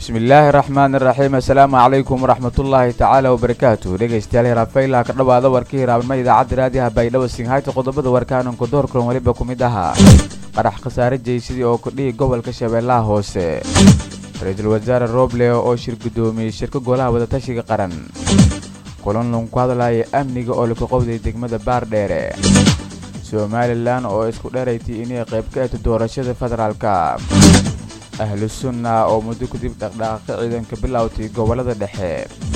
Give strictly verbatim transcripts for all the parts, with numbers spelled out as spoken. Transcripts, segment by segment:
bismillaahi raxmaani raxiim assalaamu calaykum waraxmatullaahi tacaala wabarakaatuh dhegaystayaal hiraafaylaha ka dhowaada warkii hiraabnimo idaacadda raadiyaha baydhabo singhayta qodobada warkaananku doorkulan weliba ku mid ahaa qarax khasaare jeysidii oo kudhihi gobolka shabeellaha hoose ra-iisul wasaare roble oo shir guddoomiyey shirka golaha wadatashiga qaran kulan lagu hadlaya amniga oo laku qowday degmada baardheere somalilan oo isku dheeraytay inay qayb ka eto doorashada federaalka ahlu sunna oo muddo kadib dhaqdhaqaaqi ciidanka bilowtay gobolada dhexe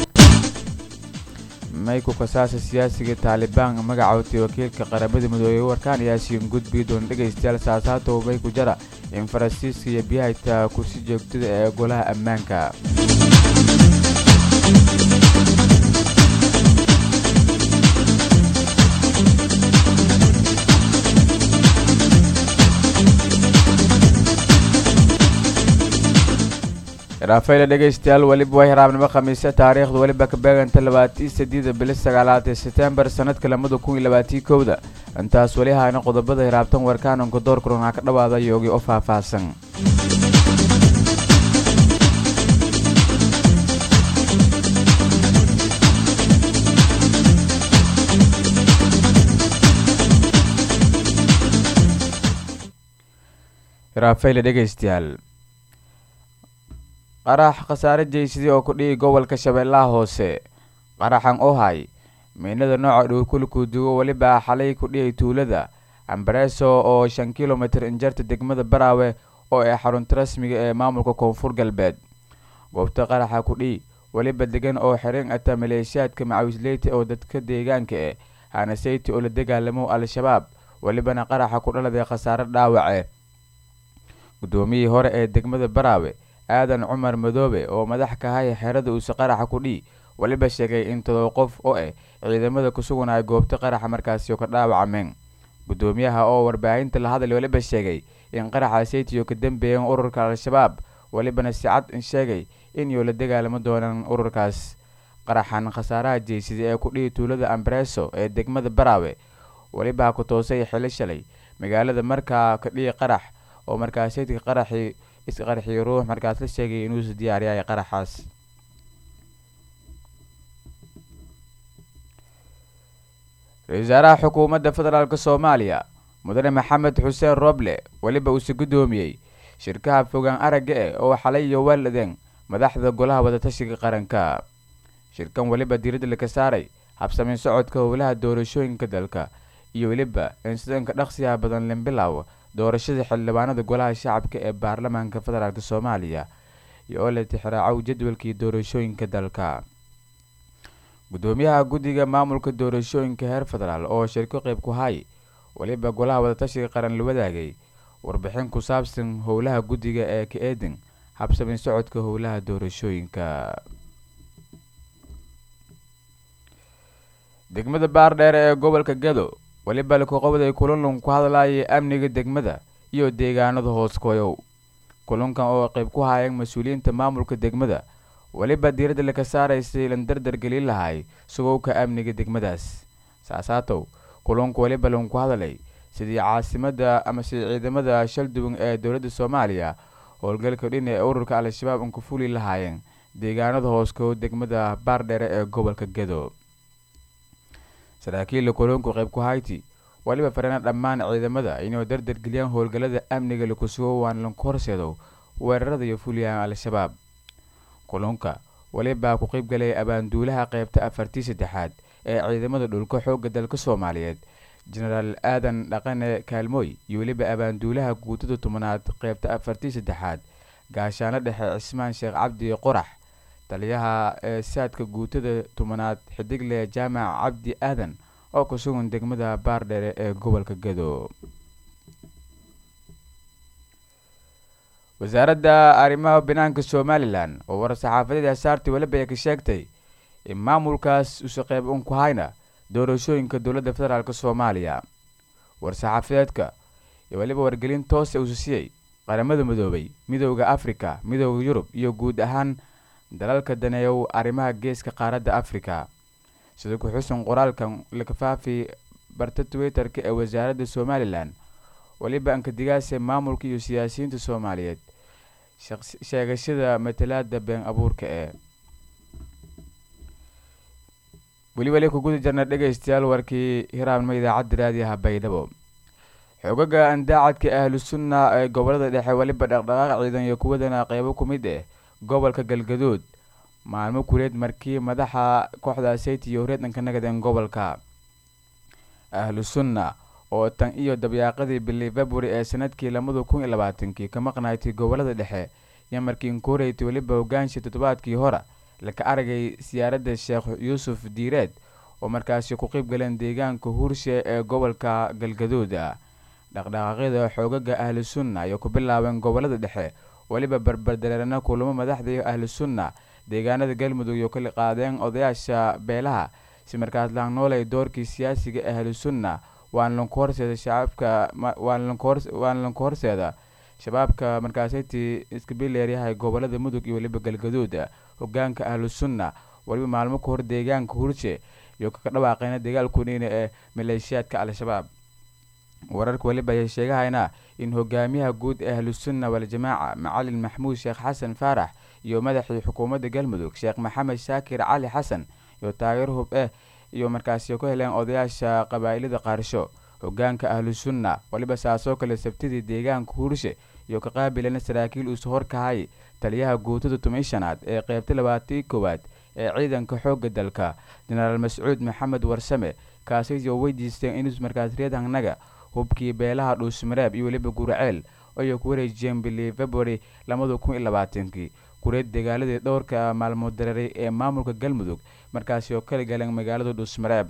mayku kasaasa siyaasiga taalibaan magacootay wakiilka qaramada midoobey warkaan yaasiin gudbi doon dhegaystayaal saasaatow mayku jara in faransiiska iyo biyahayta kursi joogtada ee golaha ammaanka raafayla dhegaystayaal weliba way hiraabnimo khamiise taariikhda weliba ka beeganta labaatan sideeda bili sagaalaad ee September sanadka labada kun iyo labaatan iyo kowda intaas wali hayna qodobada hiraabtan warkaananka doorkulan ka dhawaada yoogi oo faahfaahsan raafayla dhegaystayaal qarax khasaare jeysidii oo ku dhihi gobolka shabeellaha hoose qaraxan oo hay meynada nooca dhow kulku dugo waliba xalay ku dhihi tuulada ambareso oo shan kilomitir injarta degmada baraawe oo ay xarunta rasmiga ee maamulka koonfur galbeed goobta qaraxa ku dhihi waliba degan oo xiran ata maleeshiyaadka macawisleyta oo dadka deegaanka ee hanaseyti oo la dagaalamo al-shabaab walibana qaraxa ku dhaladay khasaare dhaawace gudoomiyihii hore ee degmada baraawe aadan cumar madoobe oo madax ka haya xerada uu qaraxa ku dhii waliba sheegay in todoba qof oo ah ciidamada ku sugan ay goobta qaraxa markaasi ka dhaawacmeen gudoomiyaha oo warbaahinta la hadlay waliba sheegay in qaraxa saytiyo ka dambeeyay ururka al-shabaab walibana si cad in sheegay in iyo la dagaalamo doonaan ururkaas qaraxan khasaaraha jeysida ee ku dhii tuulada ambareso ee degmada baraawe waliba ku toosay xilli shalay magaalada markaa ka dhii qarax oo markaas saytiga qaraxi isqarxi ruux markaas la sheegay inuu is diyaariyay qaraxaas wasaaraha xukuumadda federaalka Soomaaliya mudane Maxamed Xuseen Roble waliba uu si gudoomiyay shirkaha fogaan aragga ee oo xalay iyo waladeen madaxda golaha wadatashiga qaranka shirkan waliba diiradda la ka saaray habsameyn socodka howlaha doorashooyinka dalka iyo waliba insidanka dhaqsiyaha badan limbilaw doorashada xildhibaanada golaha shacabka ee baarlamaanka federaalka Soomaaliya iyo oo la tixraaco jadwalkii doorashooyinka dalka gudoomiyaha guddiga maamulka doorashooyinka heer federaal oo shirka qayb ku hay waliba golaha wadatashiga qaran la wadaagay warbixin ku saabsan howlaha guddiga ee ka eedan habsameyn socodka howlaha doorashooyinka degmada baardheere ee gobolka Gedo waliba la ku qowday kulan ku hadlayay amniga degmada iyo deegaanada hoos kooyow kulankan oo qayb ku hayeen mas'uuliyiinta maamulka degmada waliba diiradda la ka saaray si lan dardar gelin lahay sugowka amniga degmadaas saasaatow kulanku waliba lan ku hadlay sidii caasimada ama sidii ciidamada shalduwan ee dawladda Soomaaliya howlgalka dhinaca ee ururka al-shabaab ku fuli lahaayeen deegaanada hoos koow degmada baardheere ee gobolka Gedo saraakiil kulanku qayb ku hayti waliba farana dhammaan ciidamada inay dardar geliyaan howlgalada amniga la ku soo waan lan korseedo weerarada iyo fuliyaan al-shabaab kulanka waliba ku qayb galay abaanduulaha qaybta afartii saddexaad ee ciidamada dhulka xoogga dalka Soomaaliyeed General Aadan Dhaqane Kaalmooy iyo waliba abaanduulaha guutada tobanaad qaybta afartii saddexaad gaashaana dhexe Cismaan Sheekh Cabdi Qorax taliyaha ee saadka guutada tobanaad xidigle jaamac Cabdi Aadan oo ku sugan degmada baardheere ee gobolka Gedo wasaaradda arrimaha banaanka Somaliland oo war saxaafadeed saartay waliba ka sheegtay in maamulkaas uu shaqeeb un ku hayna doorashooyinka dawladda federaalka Soomaaliya war saxaafadeedka iyo waliba wargelin toos ah uu siiyay qaramada midoobay midowga Afrika midowga Yurub iyo guud ahaan dalalka daneeyo arrimaha geeska qaaradda Afrika sidoo ku xusan qoraalkan la kafaafi barta Twitter-ka ee wasaaradda Somaliland waliba anka digaasay maamulka iyo siyaasiyiinta Soomaaliyeed sheegashada matalaada been abuurka ee weli weli ku guda jirna dhegaystayaal warkii hiraabnimo idaacadda raadiyaha baydhabo xogaga andaacadka ahlu sunna ee gobolada dhexe weliba dhaqdhaqaaq ciidan iyo kuwadana qeybo ku mid ah gobolka galgaduud maalmo kureed markii madaxa kooxda sayti iyo horeedanka nagadeen gobolka ahlu sunna oo tan iyo dabyaaqadii bili february ee sanadkii lamada kun iyo labaatankii ka maqnaaytay gobolada dhexe iyo markii inkuureytay weliba hogaansha toddobaadkii hore laka aragay siyaaradda sheekh yuusuf diireed oo markaasi ku qeyb galeen deegaanka huurshe ee gobolka galgaduud dhaqdhaqaaqyada xoogaga ahlu sunna ayaa ku bilaabeen gobolada dhexe weliba barbardareerana kulamo madaxda ahlu sunna deegaanada galmudug iyo kala qaadeen odayaasha beelaha si markaas laan noolay doorkii siyaasiga ahlu sunna waan lanku horseeda shacabka waan lanku horseeda shabaabka markaasayti iskabileeryahay gobolada mudug iyo weliba galgaduud hogaanka ahlu sunna weliba maalmo ka hor deegaanka hurshe iyo kaga dhawaaqeyna dagaalkuniina ee maleeshiyaadka al-shabaab wararka weliba ayaa sheegahayna in hogaamiyaha guud ee ahlu sunna waljamaaca macalin maxmuud sheekh xasan faarax iyo madaxii xukuumadda galmudug sheekh maxamed shaakir cali xasan iyo taageer hub eh iyo markaasi ku heleen odayaasha qabaa'ilada qaarsho hogaanka ahlu sunna weliba saasoo kale sabtidii deegaanka huurshe iyo ka qaabilana saraakiil uus horkahay taliyaha guutada tumishanaad ee qeybta labaatii koowaad ee ciidanka xoogga dalka jenaraal mascuud maxamed warsame kaasiyo weydiisteen inuu markaas reedhanaga hubkii beelaha dhuusmareeb iyo weliba guraceel ayay ku wareejiyeen bili february lamada kun iyo labaatankii kureed dagaaladii dhowrka maalmood dareeray ee maamulka galmudug markaasi oo kala galeen magaalada dhuusmareeb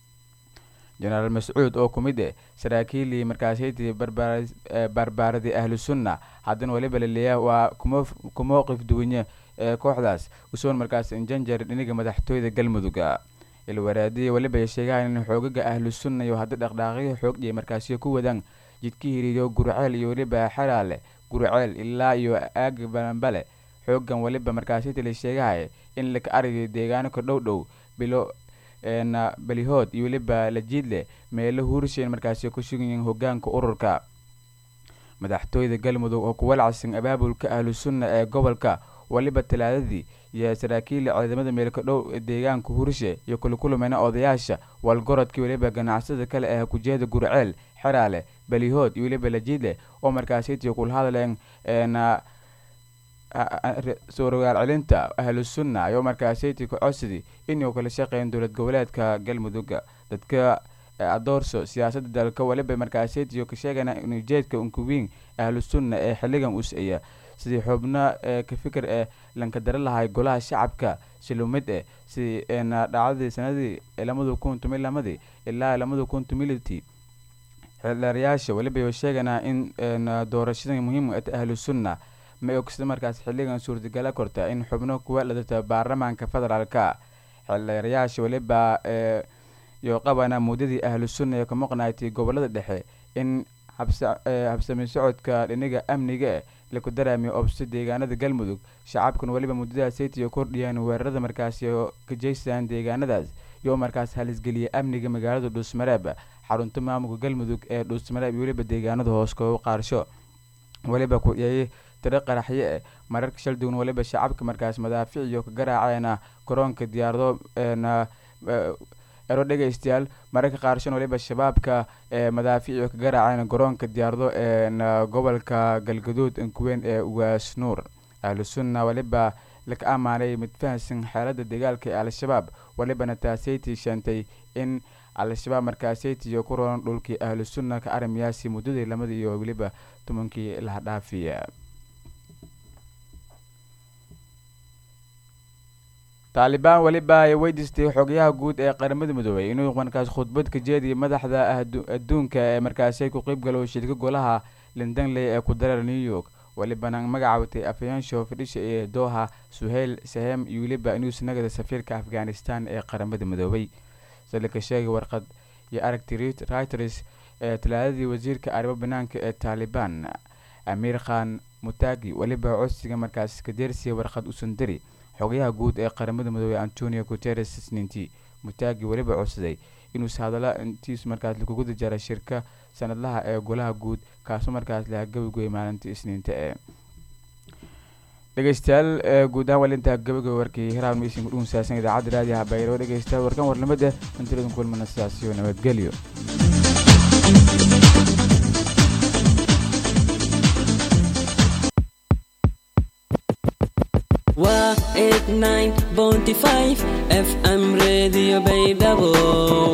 jenaraal mascuud oo ku mid ah saraakiilii markaasiyadii barbaaradii ahlu sunna haddana weliba laleeyaha waa ku mowqif duwanye ee kooxdaas usoon markaas injanjar dhiniga madaxtooyada galmuduga ilwaraadiya weliba ay sheegahan in xoogaga ahlu sunna iyo hadda dhaqdhaaqyo xoogdhiya markaasiyo ku wadaan jidka hiriyo gurceel iyo weliba xeraale gurceel ilaa iyo aag balambale xoogan weliba markaasiyada la sheegahay in laka aragay deegaano ka dhow dhow bilo na balihood iyo weliba lajiidle meelo huurshayn markaasi ku sugan yihiin hogaanka ururka madaxtooyada galmudug oo ku walacsan abaabulka ahlu sunna ee gobolka weliba talaadadii iyo saraakiil ciidamada meelka dhow deegaanka huurshe iyo kula kulmayna odayaasha walgorodkii weliba ganacsada kale ee kujeeda gurceel xeraale balihood iyo weliba lajiidle oo markaasiytii kula hadleen na suurogaal celinta ahlu sunna ayuu markaasiytii ku codsadii inuu kala shaqeyn dowlad goboleedka galmudug dadka adoorso siyaasadda dalka weliba markaasiytii ka sheegana in ujeedka unkuwiin ahlu sunna ee xilligan us-aya sidii xubno ka fikir ee lanka dara lahay golaha shacabka silumid eh sidii na dhacdadii sanadii lamada kun tomi lamadii ilaa lamada kun tomiliti xildheerayaasha weliba sheegana in doorashada muhiim ahlu sunna ma ogsida markaas xilligan suurtagala korta in xubno kuwa ladata baarlamaanka federaalka xildheerayaasha weliba iyo qabana muddadii ahlu sunna ee ka maqnaaytay gobolada dhexe in habsami socodka dhiniga amniga eh laku daraamiyo obso deegaanada galmudug shacabkan weliba muddadaas saytiyo kordhiyaan weerarada markaasi ka jeystaan deegaanadaas iyo markaas halisgeliya amniga magaalada dhuusmareeb xarunta maamulka galmudug ee dhuusmareeb iyo weliba deegaanada hoos koogu qaarsho weliba ku iyay tiro qaraxyo eh mararka shaldugun weliba shacabka markaas madaafic iyo ka garaaceena garoonka diyaarado na ero dhegaystayaal mararka qaarshan weliba shabaabka ee madaafic iyo ka garaaceen garoonka diyaarado ee gobolka galgaduud inkuweyn ee ugaas nuur ahlu sunna weliba laka amaanay mid fahansan xaaladda dagaalka ee al-shabaab welibana taasaytii sheentay in al-shabaab markaasaytiyo ku roon dhulkii ahlu sunna ka arimiyaasi muddadii lamadii iyo weliba tobankii laha dhaafiya taalibaan weliba ay weydiistay xogayaha guud ee qaramada midoobay inuu markaas khudbad ka jeediya madaxda adduunka ee markaasi ku qeyb galo shirka golaha lindanley ee ku dareer new york welibana magacaawatay afhayeenka fadhisha ee doha suheyl sahem iyo weliba inuu sanagada safiirka afghanistan ee qaramada midoobay salika sheegay warqad iyo aragti reuters ee talaadadii wasiirka arrimo banaanka ee taalibaan amiir khan mutagi weliba codsiga markaas ka deersiya warqad usan diri xogayaha guud ee qaramada midoobey antonio guterres isniintii mutagi weliba codsaday inuu hadala intiis markaas laguguda jara shirka sanadlaha ee golaha guud kaasoo markaas laha gabigoy maalintii isniinta ee dhegeystayaal guud ahaan walinta gabagaba warkii hiraan miisin u saasan idaacadda raadiyaha Bayro dhegeystayaal warkan warnimada inta kulmana sidaasiyo nabadgelyo eighty-nine point five F M Radio Baydhabo